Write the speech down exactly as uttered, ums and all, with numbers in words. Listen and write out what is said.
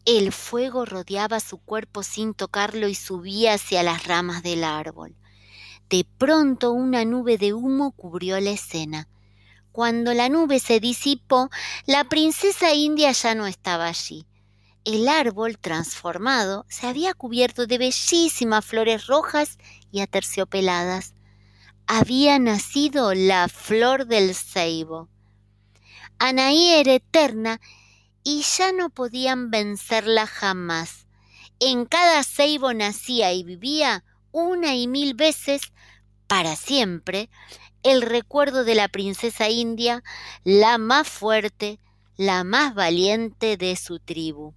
El fuego rodeaba su cuerpo sin tocarlo y subía hacia las ramas del árbol. De pronto una nube de humo cubrió la escena. Cuando la nube se disipó, la princesa india ya no estaba allí. El árbol, transformado, se había cubierto de bellísimas flores rojas y aterciopeladas. Había nacido la flor del ceibo. Anaí era eterna y ya no podían vencerla jamás. En cada ceibo nacía y vivía una y mil veces, para siempre, el recuerdo de la princesa india, la más fuerte, la más valiente de su tribu.